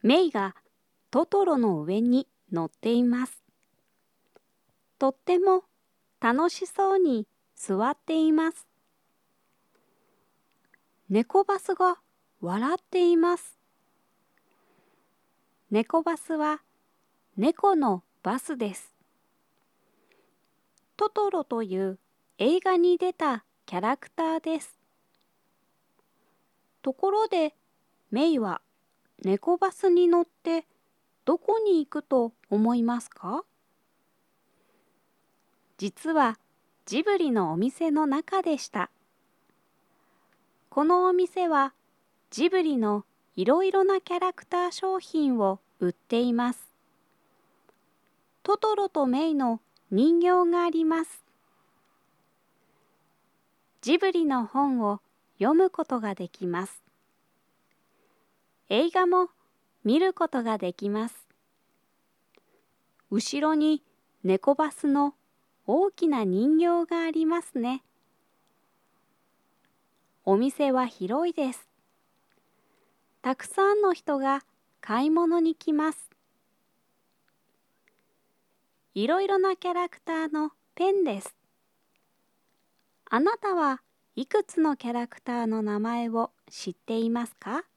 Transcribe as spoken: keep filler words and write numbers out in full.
メイがトトロの上に乗っています。とっても楽しそうに座っています。猫バスが笑っています。猫バスは猫のバスです。トトロという映画に出たキャラクターです。ところで、メイは猫バスに乗ってどこに行くと思いますか？実はジブリのお店の中でした。このお店はジブリのいろいろなキャラクター商品を売っています。トトロとメイの人形があります。ジブリの本を読むことができます。映画も見ることができます。後ろに猫バスの大きな人形がありますね。お店は広いです。たくさんの人が買い物に来ます。いろいろなキャラクターのペンです。あなたはいくつのキャラクターの名前を知っていますか？